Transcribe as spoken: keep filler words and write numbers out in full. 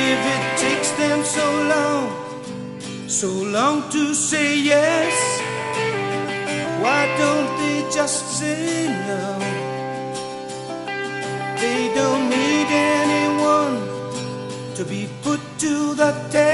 if it takes them so long, so long to say yes, why don't they just say no? They don't need anyone to be put to the test.